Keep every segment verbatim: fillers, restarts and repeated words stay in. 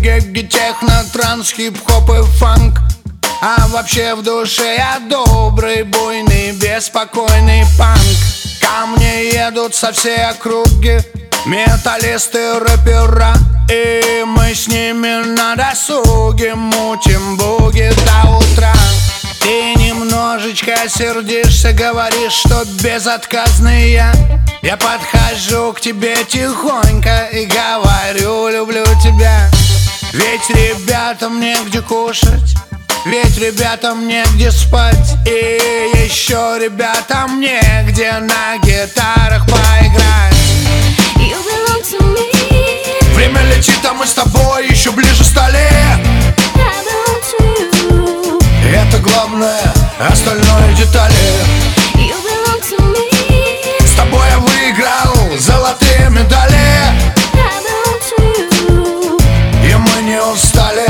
гегги, техно, транс, хип-хоп и фанк. А вообще в душе я добрый, буйный, беспокойный панк. Ко мне едут со всей округи металлисты, рэпера, и мы с ними на досуге мутим буги до утра. Ты немножечко сердишься, говоришь, что безотказный я. Я подхожу к тебе тихонько и говорю: люблю тебя. Ведь ребятам негде кушать, ведь ребятам негде спать, и еще ребятам негде на гитарах поиграть. You belong to me. Время летит, а мы с тобой еще ближе ста лет. I belong to you. Это главное, остальное детали. You belong to me. С тобой я выиграл золотые медали, I belong to you. и мы не устали.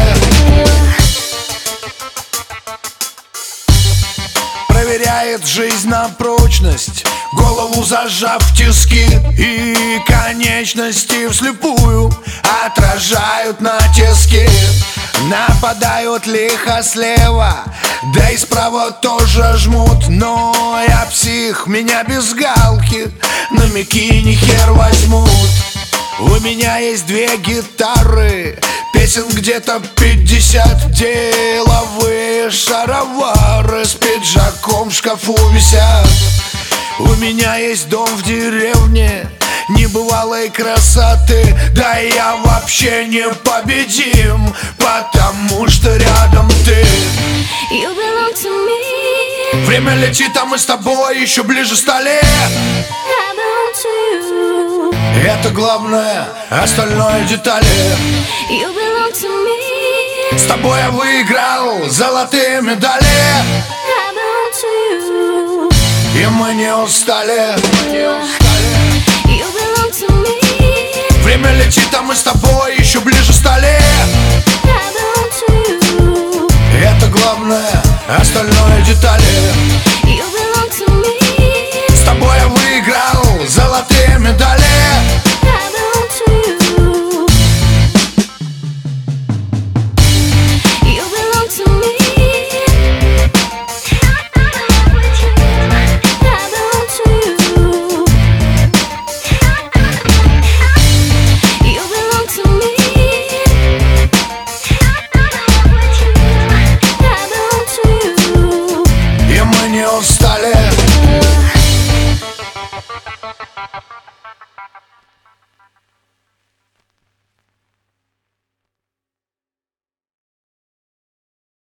Проверяет жизнь на прочность, голову зажав в тиски, и конечности вслепую отражают натиски. Нападают лихо слева, да и справа тоже жмут. Но я псих, меня без галки на мякине хер возьмут. У меня есть две гитары, песен где-то пятьдесят. Деловые шаровары с пиджаком в шкафу висят. У меня есть дом в деревне небывалой красоты. Да я вообще непобедим, потому что рядом ты. You belong to me. Время летит, а мы с тобой еще ближе ста лет. I belong to you. Это главное, остальное детали. You belong to me. С тобой я выиграл золотые медали, I belong to you. и мы не устали. You belong to me. Время летит, а мы с тобой еще ближе ста лет.